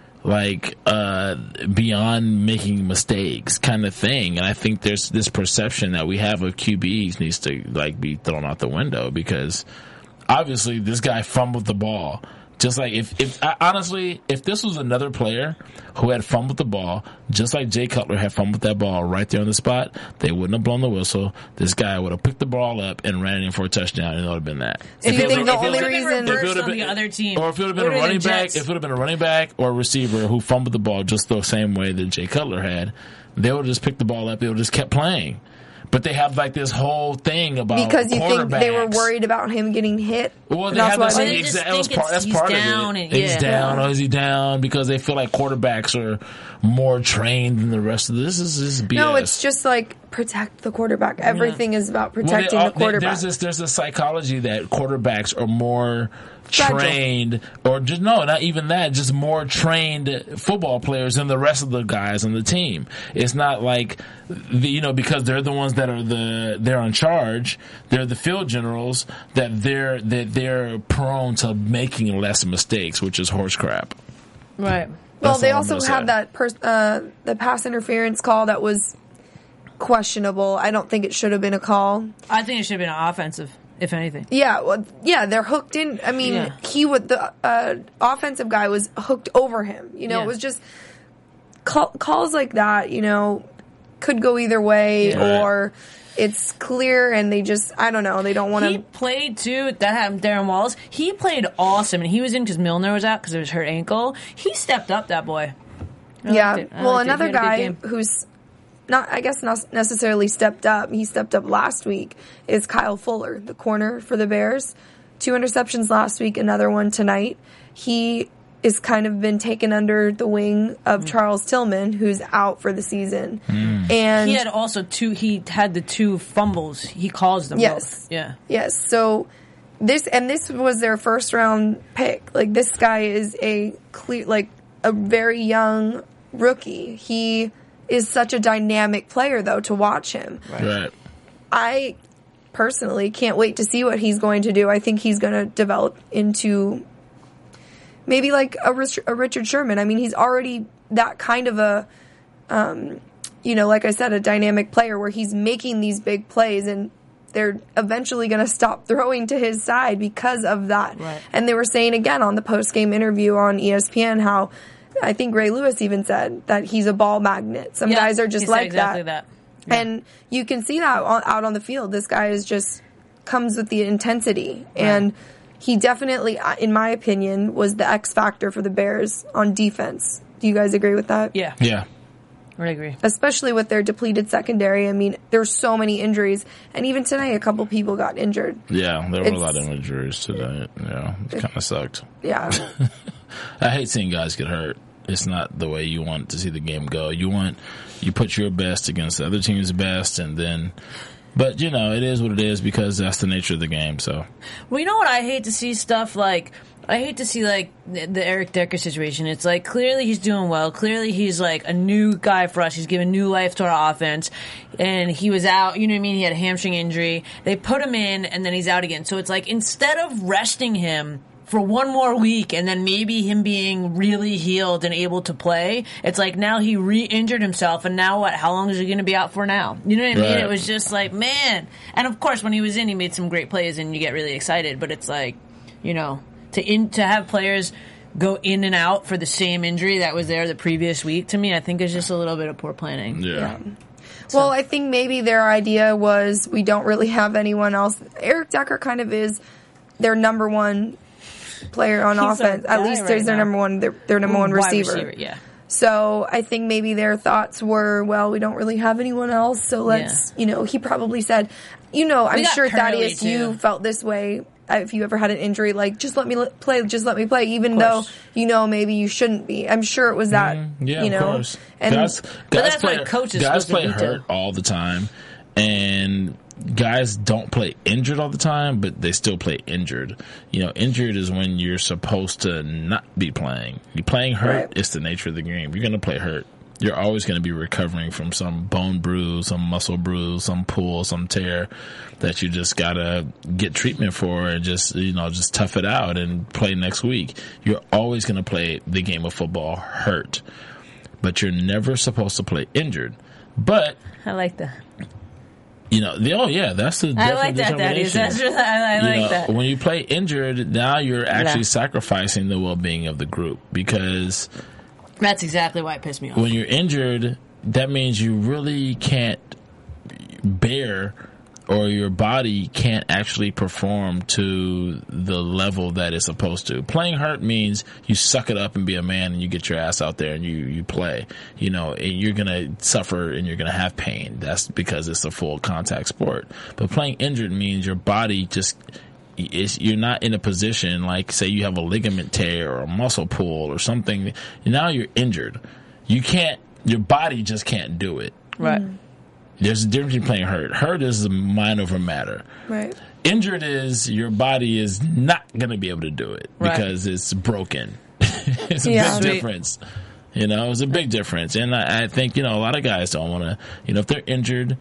like uh beyond making mistakes kind of thing, and I think there's this perception that we have of Q Bs needs to like be thrown out the window because obviously this guy fumbled the ball. Just like if, if I, honestly, if this was another player who had fumbled the ball, just like Jay Cutler had fumbled that ball right there on the spot, they wouldn't have blown the whistle. This guy would have picked the ball up and ran in for a touchdown, and it would have been that. So If you it think was- the if it only was- reason- if it Reversed would have on been- the other team, or if it would have been Would a have running been back, Jets. if it would have been a running back or a receiver who fumbled the ball just the same way that Jay Cutler had, they would have just picked the ball up. They would have just kept playing. But they have like this whole thing about Because you think they were quarterbacks. worried about him getting hit. Well, And they that's have why this they- Or they exa- just that was think part, it's- that's he's part down of it. and- He's yeah. down, or is he down? Because they feel like quarterbacks are more trained than the rest of this. This is B S. No, it's just like protect the quarterback. Everything is about protecting Well, they- the quarterback. There's this there's this psychology that quarterbacks are more Fragile. trained, or just no, not even that, just more trained football players than the rest of the guys on the team. It's not like the, you know, because they're the ones that are the they're in charge, they're the field generals, that they're that they're prone to making less mistakes, which is horse crap. Right. Well, That's they all I'm also gonna had say. that pers- uh, the pass interference call that was questionable. I don't think it should have been a call. I think it should have been an offensive, if anything. Yeah, well, yeah, they're hooked in. I mean, Yeah. he would the uh, offensive guy was hooked over him. You know, Yeah. it was just call, calls like that. You know, could go either way, Yeah. or it's clear and they just I don't know. They don't want He to. played too. That happened. Darren Wallace. He played awesome, and he was in because Milner was out because of his hurt ankle. He stepped up, that boy. I Yeah. liked it. I Well, liked it. He another had a good guy game. who's not, I guess, not necessarily stepped up. He stepped up last week. Is Kyle Fuller, the corner for the Bears? Two interceptions last week. Another one tonight. He is kind of been taken under the wing of Mm. Charles Tillman, who's out for the season. And He had also two. He had the two fumbles. He calls them. Yes. both. Yeah. yes, so this and this was their first round pick. Like this guy is a clear, like a very young rookie. He is such a dynamic player, though, to watch him. Right. right. I personally can't wait to see what he's going to do. I think he's going to develop into maybe like a, a Richard Sherman. I mean, he's already that kind of a, um, you know, like I said, a dynamic player where he's making these big plays, and they're eventually going to stop throwing to his side because of that. Right. And they were saying again on the post-game interview on E S P N how I think Ray Lewis even said that he's a ball magnet. Some yeah, guys are just like exactly that. that. Yeah. And you can see that on, out on the field. This guy is just comes with the intensity. Right. And he definitely, in my opinion, was the X factor for the Bears on defense. Do you guys agree with that? Yeah. Yeah. I agree. Especially with their depleted secondary. I mean, there's so many injuries. And even today, a couple people got injured. Yeah, there were It's- a lot of injuries today. Yeah, it kind of sucked. Yeah. I hate seeing guys get hurt. It's not the way you want to see the game go. You want, you put your best against the other team's best, and then, but you know, it is what it is because that's the nature of the game, so. Well, you know what I hate to see stuff like, I hate to see like the the Eric Decker situation. It's like clearly he's doing well. Clearly he's like a new guy for us. He's giving new life to our offense. And he was out, you know what I mean? He had a hamstring injury. They put him in and then he's out again. So it's like instead of resting him for one more week and then maybe him being really healed and able to play, it's like now he re-injured himself and now what? How long is he going to be out for now? You know what I mean? Right. It was just like, man. And of course when he was in, he made some great plays and you get really excited. But it's like, you know, to in, to have players go in and out for the same injury that was there the previous week, to me, I think is just a little bit of poor planning. Yeah. Yeah. Well, I think maybe their idea was we don't really have anyone else. Eric Decker kind of is their number one player on He's offense. our At guy least right there's their now. number one, their, their number one Wide receiver. Yeah. So I think maybe their thoughts were, well, we don't really have anyone else, so let's, you know, he probably said, you know, I'm got sure Curly, Thaddeus, too. you felt this way. uh, If you ever had an injury, like, just let me li- play, just let me play, even Of though, course. you know, maybe you shouldn't be. I'm sure it was that, Yeah, you know. of course. And guys, But guys that's play, what a coach is guys supposed to play do, hurt too. all the time, and guys don't play injured all the time, but they still play injured. You know, injured is when you're supposed to not be playing. You're playing hurt, Right. it's the nature of the game. You're going to play hurt. You're always going to be recovering from some bone bruise, some muscle bruise, some pull, some tear that you just got to get treatment for and just, you know, just tough it out and play next week. You're always going to play the game of football hurt, but you're never supposed to play injured. But, I like that. you know, the, oh yeah, that's the I like that, Thaddeus. That's really, I, I you like know, that. when you play injured, now you're actually Yeah. sacrificing the well-being of the group because That's exactly why it pissed me off. when you're injured, that means you really can't bear or your body can't actually perform to the level that it's supposed to. Playing hurt means you suck it up and be a man and you get your ass out there and you, you play. You know, and you're going to suffer and you're going to have pain. That's because it's a full contact sport. But playing injured means your body just is, you're not in a position like, say you have a ligament tear or a muscle pull or something. Now you're injured. You can't, your body just can't do it. Right. There's a difference between playing hurt. Hurt is a mind over matter. right. Injured is your body is not going to be able to do it Right. because it's broken. It's a Yeah. big Sweet. difference. You know, it's a big difference. And I, I think, you know, a lot of guys don't want to, you know, if they're injured,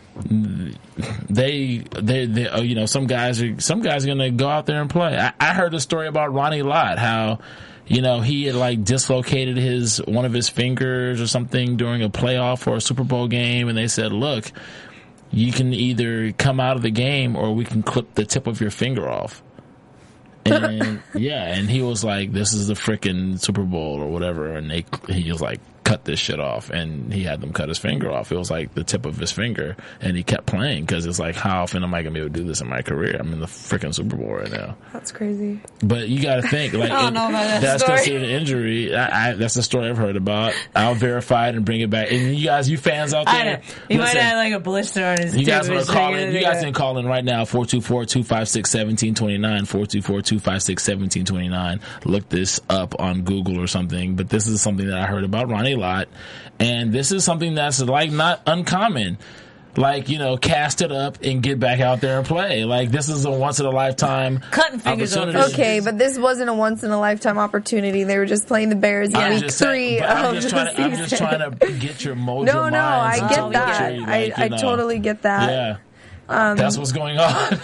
they, they, they, oh, you know, some guys are, some guys are going to go out there and play. I, I heard a story about Ronnie Lott, how, you know, he had like dislocated his, one of his fingers or something during a playoff or a Super Bowl game. And they said, look, you can either come out of the game or we can clip the tip of your finger off. And yeah, and he was like, this is the frickin' Super Bowl or whatever. And they, he was like, cut this shit off. And he had them cut his finger off. It was like the tip of his finger. And he kept playing because it's like, how often am I going to be able to do this in my career? I'm in the frickin' Super Bowl right now. That's crazy. But you got to think, like, I don't it- know about that that's story. considered an injury. I, I, that's the story I've heard about. I'll verify it and bring it back. And you guys, you fans out I there, know. He might listen, have like a blister on his you tip guys of want his to call finger. in? You guys can call in right now, four two four, two five six, one seven two nine, four two four, two five six, one seven two nine. Look this up on Google or something. But this is something that I heard about Ronnie Lott. And this is something that's like not uncommon. like, you know, cast it up and get back out there and play. Like, this is a once in a lifetime Cutting fingers off. opportunity. Okay, but this wasn't a once in a lifetime opportunity. They were just playing the Bears in I'm week just three saying, but I'm of just the trying to, I'm season. just trying to get your mojo No, no, I minds get on that. victory, I, like, I you know. totally get that. Yeah. That's what's going on.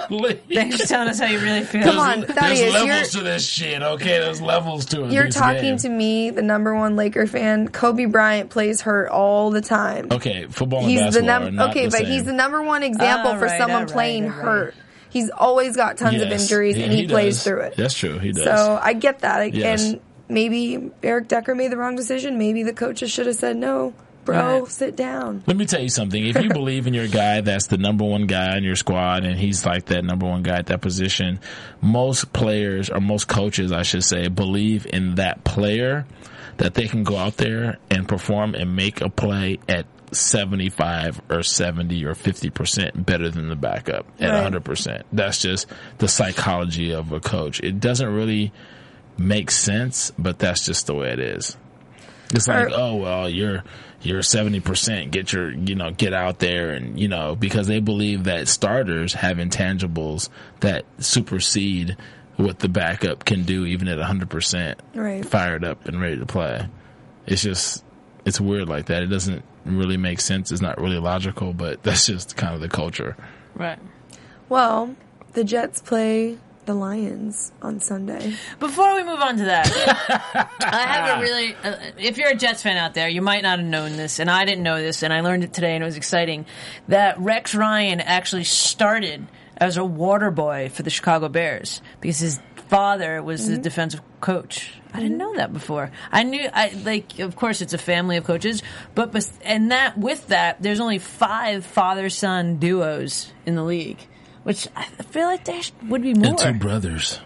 Thanks for telling us how you really feel. Come on, There's Thaddeus, levels you're- to this shit, okay? There's levels to it. You're These talking games. to me, the number one Laker fan. Kobe Bryant plays hurt all the time. Okay, football and He's the basketball are num- not okay, the but same. he's the number one example All for right, someone all right, playing all right. hurt. He's always got tons of Yes. injuries, Yeah, and he, he plays does. through it. That's true. He does. So I get that. Yes. And maybe Eric Decker made the wrong decision. Maybe the coaches should have said, no, bro, Right. sit down. Let me tell you something. If you believe in your guy that's the number one guy in your squad and he's like that number one guy at that position, most players or most coaches, I should say, believe in that player that they can go out there and perform and make a play at seventy-five or seventy or fifty percent better than the backup at Right. one hundred percent. That's just the psychology of a coach. It doesn't really make sense, but that's just the way it is. It's like, Or- oh, well, you're you're seventy percent. Get your, you know, get out there and, you know, because they believe that starters have intangibles that supersede what the backup can do even at one hundred percent Right. fired up and ready to play. It's just, it's weird like that. It doesn't really make sense. It's not really logical, but that's just kind of the culture. Right. Well, the Jets play the Lions on Sunday. Before we move on to that, I have a really, uh, if you're a Jets fan out there, you might not have known this, and I didn't know this, and I learned it today, and it was exciting, that Rex Ryan actually started as a water boy for the Chicago Bears because his father was Mm-hmm. the defensive coach. I didn't know that before. I knew, I like, of course, it's a family of coaches, but bes- and that with that, there's only five father-son duos in the league, which I feel like there sh- would be more. And two brothers.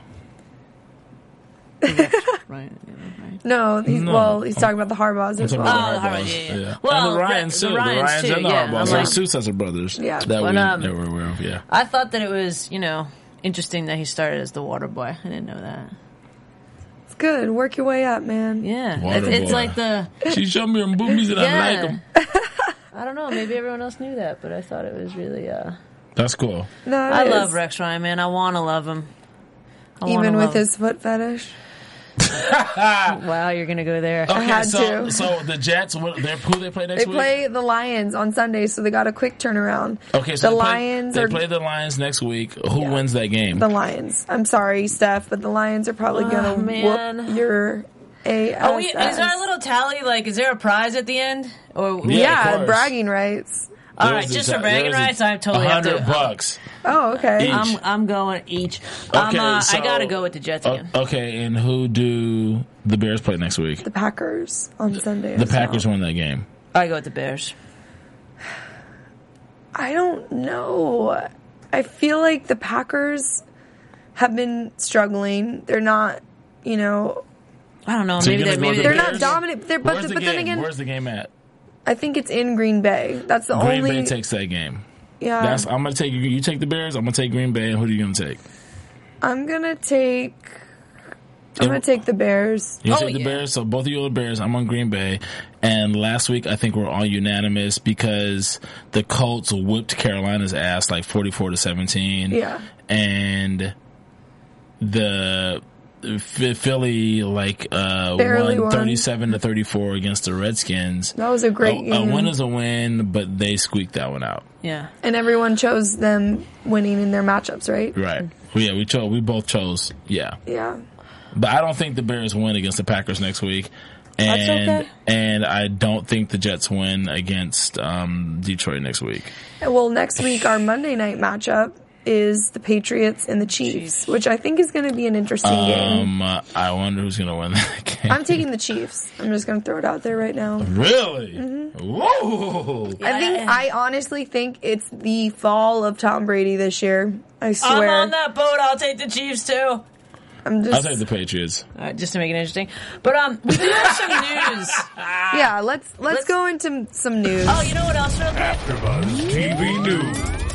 Right. No, he's, No. well, he's talking about the Harbaughs as talking well. about Oh, the Harbaughs, Harbaughs, yeah, yeah. and Well, the Ryans the too. The Ryans Ryans too, and the yeah. Harbaughs. I'm So like- two sets of brothers. Yeah. That But, we um, that we're aware of. Yeah. I thought that it was, you know, interesting that he started as the water boy. I didn't know that. It's good. Work your way up, man. Yeah. Water It's, it's boy. like the, She showed me her boobies and I like yeah. them. I don't know. Maybe everyone else knew that, but I thought it was really, uh, That's cool. No, it I is. love Rex Ryan, man. I want to love him. I wanna Even with love him. his foot fetish. Wow, you're going to go there. Okay, had so to. so the Jets, what, they're, who they play next They week? play the Lions on Sunday, so they got a quick turnaround. Okay, so the they play, Lions they are play the Lions next week. Who Yeah. wins that game? the Lions. I'm sorry, Steph, but the Lions are probably Oh, gonna man. whoop your ass. Are we, is there a little tally? Like, is there a prize at the end? Or Yeah, Yeah, of course. bragging rights. all There's right, a just ti- for bragging there's a rights, I totally have hundred to. bucks. Oh, okay. Each. I'm I'm going each. I'm, Okay, uh, so- I got to go with the Jets O- again. okay, and who do the Bears play next week? The Packers on Sunday. The as well. Packers won that game. I go with the Bears. I don't know. I feel like the Packers have been struggling. They're not, you know, I don't know. So you're maybe gonna they go maybe with they're they not Bears? dominant. They're, but Where's the but game? then again, Where's the game at? I think it's in Green Bay. That's the Green only. Bay takes that game. yeah, That's I'm gonna take you. You take the Bears. I'm gonna take Green Bay. And who are you gonna take? I'm gonna take. I'm gonna take the Bears. You Oh, take the yeah. Bears. So both of you are the Bears. I'm on Green Bay. And last week I think we're all unanimous because the Colts whipped Carolina's ass like forty-four to seventeen. Yeah. And the Ph- Philly like uh, Barely won won. thirty-seven to thirty-four against the Redskins. That was a great A, a game, win is a win, but they squeaked that one out. Yeah. and everyone chose them winning in their matchups, right? Right. Well, yeah, we chose. We both chose. Yeah. Yeah. But I don't think the Bears win against the Packers next week. And That's okay. and I don't think the Jets win against um, Detroit next week. Well, next week our Monday night matchup is the Patriots and the Chiefs, which I think is going to be an interesting game. Um, uh, I wonder who's going to win that game. I'm taking the Chiefs. I'm just going to throw it out there right now. Really? Mm-hmm. Whoa! I think I honestly think it's the fall of Tom Brady this year. I I'm swear. on that boat. I'll take the Chiefs too. I'm I'll just take the Patriots. All right, just to make it interesting. But um, we do have some news. yeah. Let's let's Let's- go into some news. Oh, you know what else real quick? AfterBuzz T V News.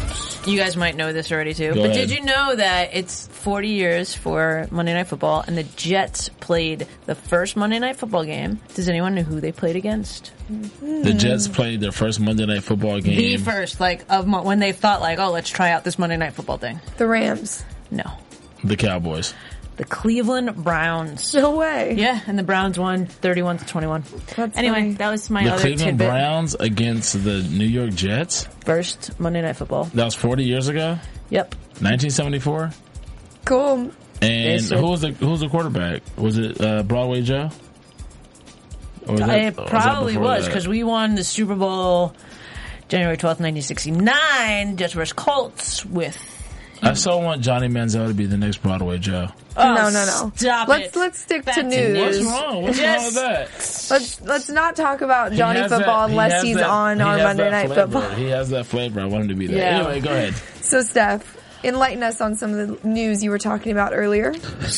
You guys might know this already too, Go but ahead. did you know that it's forty years for Monday Night Football, and the Jets played the first Monday Night Football game? Does anyone know who they played against? The Jets played their first Monday Night Football game. The first, like, of mo- when they thought, like, oh, let's try out this Monday Night Football thing. The Rams. No. The Cowboys. The Cleveland Browns. No way. Yeah, and the Browns won thirty-one to twenty-one. That's Anyway, funny. that was my The other Cleveland tidbit. Browns against the New York Jets. First Monday Night Football. That was forty years ago. Yep. nineteen seventy-four. Cool. And said- who was the who was the quarterback? Was it uh, Broadway Joe? Or was that- It or was that probably before was that? because we won the Super Bowl January twelfth, nineteen sixty-nine. Jets versus Colts with. I so want Johnny Manziel to be the next Broadway Joe. Oh, no, no, no. Stop let's it. let's stick That's to news. What's news. wrong? What's Yes. wrong with that? Let's let's not talk about He Johnny has Football that- he unless has he's that- on he our has Monday that Night flavor. Football. He has that flavor. I want him to be there. Yeah. Anyway, go ahead. So, Steph, enlighten us on some of the news you were talking about earlier.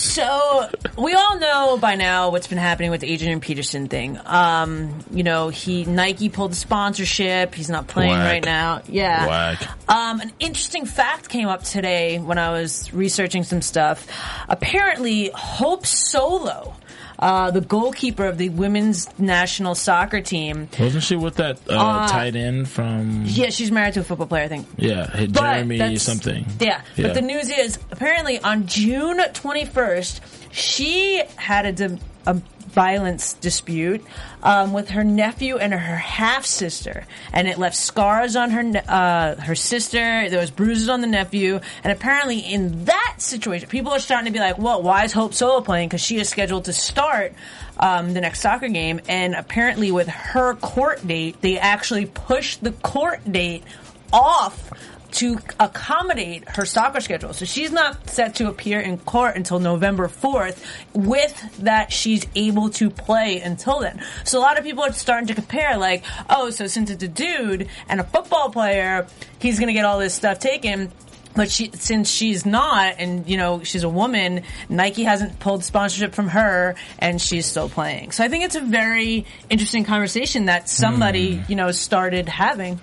So we all know by now what's been happening with the Adrian Peterson thing. Um, you know, he Nike pulled the sponsorship. He's not playing Whack. right now. Yeah. Whack. Um, an interesting fact came up today when I was researching some stuff. Apparently, Hope Solo, uh, the goalkeeper of the women's national soccer team, Wasn't she with that uh, Uh, tight end from? yeah, she's married to a football player, I think. Yeah, hey, But Jeremy that's- something. Yeah, Yeah. but the news is apparently on June twenty-first, she had a, di- a violence dispute um, with her nephew and her half sister, and it left scars on her ne- uh, her sister. There was bruises on the nephew, and apparently in that situation, people are starting to be like, "Well, why is Hope Solo playing? Because she is scheduled to start." Um, the next soccer game, and apparently with her court date, they actually pushed the court date off to accommodate her soccer schedule. So she's not set to appear in court until November fourth. With that, she's able to play until then. So a lot of people are starting to compare, like, oh, so since it's a dude and a football player, he's going to get all this stuff taken. But she, since she's not, and, you know, she's a woman, Nike hasn't pulled sponsorship from her, and she's still playing. So I think it's a very interesting conversation that somebody, Hmm. you know, started having.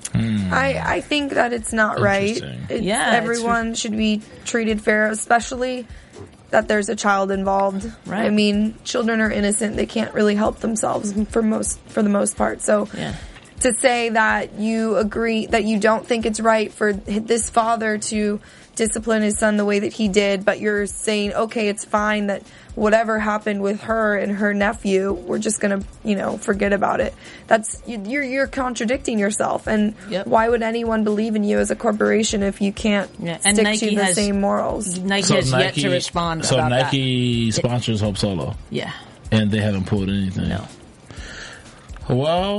I, I think that it's not right. Interesting. It's, Yeah, it's everyone should be treated fair, especially that there's a child involved. Right. I mean, children are innocent; they can't really help themselves for most for the most part. So, Yeah. to say that you agree that you don't think it's right for this father to discipline his son the way that he did, but you're saying, okay, it's fine that whatever happened with her and her nephew, we're just gonna, you know, forget about it. That's you're you're contradicting yourself. And Yep. why would anyone believe in you as a corporation if you can't Yeah, and stick Nike to the has- same morals? Nike So has Nike, yet to respond so about Nike sponsors Hope Solo, that. Yeah. and they haven't pulled anything. No. Well,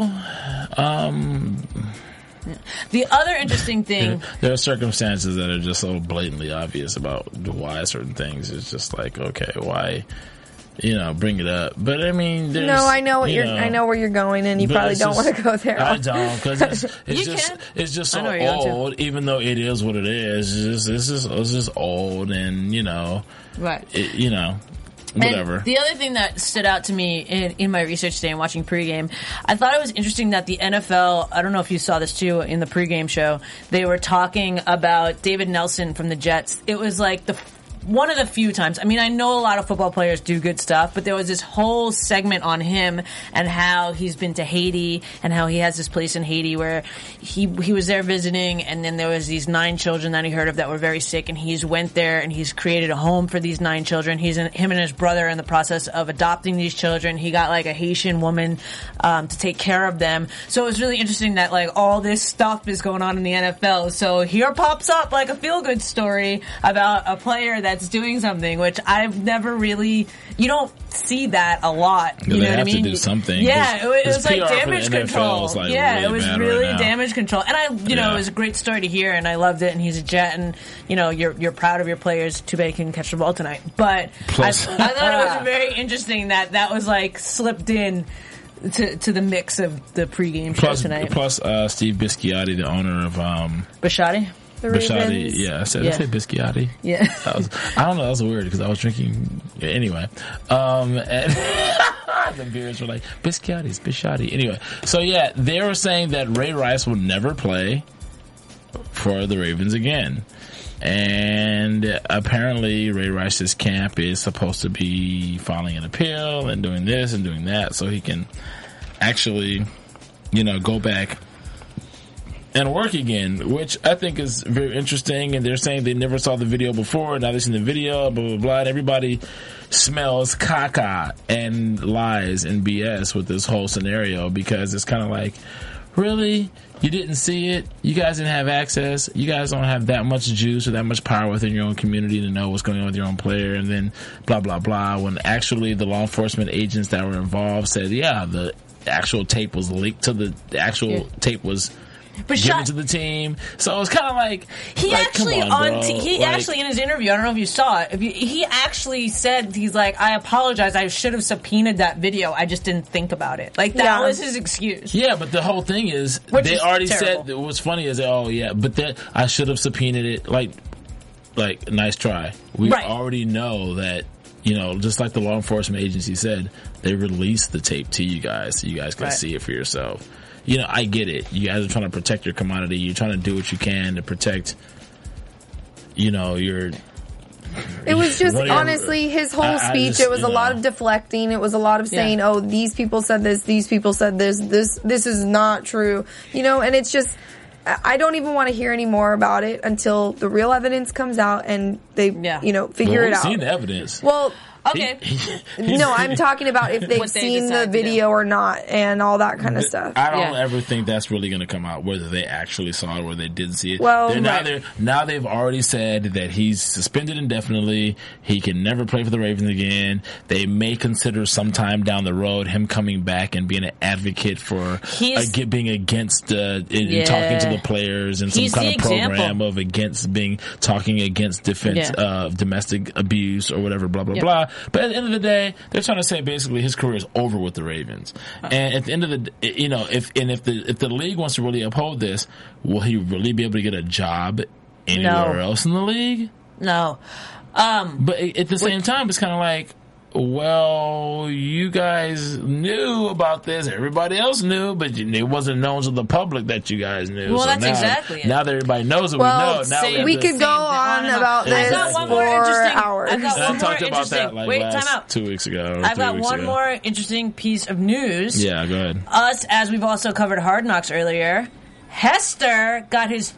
um, The other interesting thing, there are circumstances that are just so blatantly obvious about why certain things. It's just like, okay, why, you know, bring it up. But I mean, there's, No, I know what you you're. I know where you're going, and you but probably it's don't just- want to go there. I don't, because it's, it's You just can. it's just I so know where you're going to. old. Even though it is what it is, it's just it's just, it's just old, and you know, right. it, you know, And whatever. the other thing that stood out to me in, in my research today and watching pregame, I thought it was interesting that the N F L, I don't know if you saw this too in the pregame show, they were talking about David Nelson from the Jets. It was like the one of the few times. I mean, I know a lot of football players do good stuff, but there was this whole segment on him and how he's been to Haiti and how he has this place in Haiti where he he was there visiting, and then there was these nine children that he heard of that were very sick, and he's went there and he's created a home for these nine children. He's in, him and his brother are in the process of adopting these children. He got like a Haitian woman um, to take care of them. So it was really interesting that like all this stuff is going on in the N F L. So here pops up like a feel good story about a player that's doing something, which I've never really, you don't see that a lot. You They know what I have to mean? do something. Yeah, This- it was, it this was like P R for the damage N F L control. is, like, yeah, really it was bad right really now. damage control. And I, you know, Yeah. it was a great story to hear, and I loved it. And he's a Jet, and you know, you're you're proud of your players. Too bad he couldn't catch the ball tonight. But Plus- I, I thought it was very interesting that that was like slipped in to to the mix of the pregame show Plus, tonight. plus uh, Steve Bisciotti, the owner of um, Bashadi? The Bisciotti. Ravens. Yeah, I said, Yeah. I said Bisciotti. Yeah. That was, I don't know. That was weird because I was drinking. Yeah, anyway, um, and the beers were like Bisciotti, Bisciotti. Anyway, so yeah, they were saying that Ray Rice will never play for the Ravens again. And apparently Ray Rice's camp is supposed to be filing an appeal and doing this and doing that so he can actually, you know, go back and work again, which I think is very interesting. And they're saying they never saw the video before. Now they've seen the video, blah, blah, blah. And everybody smells caca and lies and B S with this whole scenario, because it's kind of like, really? You didn't see it? You guys didn't have access? You guys don't have that much juice or that much power within your own community to know what's going on with your own player, and then blah, blah, blah. When actually the law enforcement agents that were involved said, yeah, the actual tape was leaked to the, the actual yeah. tape was But given shot, to the team. So it's kind of like he like, actually on, on t- he like, actually in his interview, I don't know if you saw it. If you, he actually said, he's like, I apologize. I should have subpoenaed that video. I just didn't think about it. Like that yeah. was his excuse. Yeah, but the whole thing is Which they is already terrible. said. What's funny is oh yeah, but that I should have subpoenaed it. Like, like nice try. We right. already know that. You know, just like the law enforcement agency said, they released the tape to you guys so you guys can right. see it for yourself. You know, I get it. You guys are trying to protect your commodity. You're trying to do what you can to protect, you know, your... It was just, honestly, his whole I, speech, I just, it was a know. lot of deflecting. It was a lot of saying, yeah. oh, these people said this, these people said this, this, this is not true. You know, and it's just... I don't even want to hear any more about it until the real evidence comes out and they, yeah. you know, figure well, it out. We've seen the evidence. Well, okay. no, I'm talking about if they've they seen the video or not and all that kind of stuff. I don't yeah. ever think that's really going to come out, whether they actually saw it or they didn't see it. Well, they're now, right. they're, now they've already said that he's suspended indefinitely. He can never play for the Ravens again. They may consider sometime down the road him coming back and being an advocate for uh, being against uh, in, yeah. talking to the players and some he's kind of program example. of against being talking against defense yeah. uh, domestic abuse or whatever, blah, blah, yep. blah. But at the end of the day, they're trying to say basically his career is over with the Ravens. And at the end of the, you know, if and if the if the league wants to really uphold this, will he really be able to get a job anywhere no. else in the league? No. Um, but at the same time, it's kind of like, well, you guys knew about this. Everybody else knew, but it wasn't known to the public that you guys knew. Well, so that's now, exactly it. Now that everybody knows it, well, we know. Now we, we, we to, could go on about this for hours. I've got I one talked more about that like Wait, last time out. two weeks ago. I've got one ago. more interesting piece of news. Yeah, go ahead. Us, as we've also covered Hard Knocks earlier, Hester got his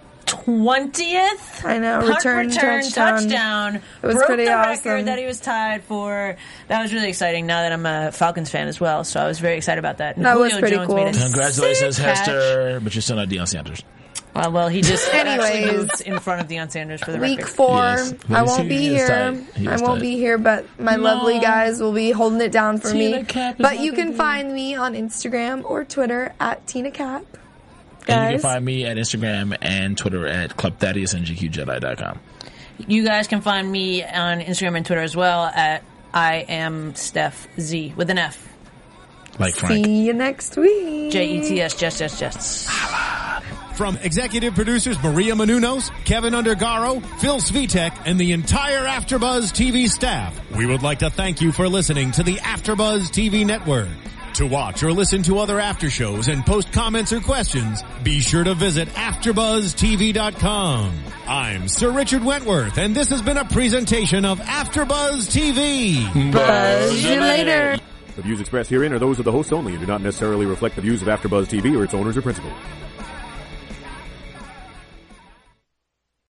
twentieth I know punt return, return touchdown. touchdown. It was Broke pretty the awesome. record that he was tied for. That was really exciting. Now that I'm a Falcons fan as well, so I was very excited about that. And that Julio was pretty Jones cool. Made a Congratulations, sick Hester! catch. But you're still not Deion Sanders. Uh, well, he just Anyways, actually moved in front of Deion Sanders for the Week record. four, Yes. I won't be here. I won't be here, but my No. lovely guys will be holding it down for Tina me. Cap is But not you gonna can be find me on Instagram or Twitter at Tina Cap. And you Guys, can find me at Instagram and Twitter at Club Thaddeus and G Q Jedi dot com. You guys can find me on Instagram and Twitter as well at I am Steph Z with an F. Like Frank. see you next week. J E T S, Jess, Jess, Jess. From executive producers Maria Menounos, Kevin Undergaro, Phil Svitek, and the entire AfterBuzz T V staff, we would like to thank you for listening to the AfterBuzz T V network. To watch or listen to other after shows and post comments or questions, be sure to visit after buzz T V dot com. I'm Sir Richard Wentworth, and this has been a presentation of AfterBuzz T V. Buzz you later. The views expressed herein are those of the hosts only and do not necessarily reflect the views of AfterBuzz T V or its owners or principals.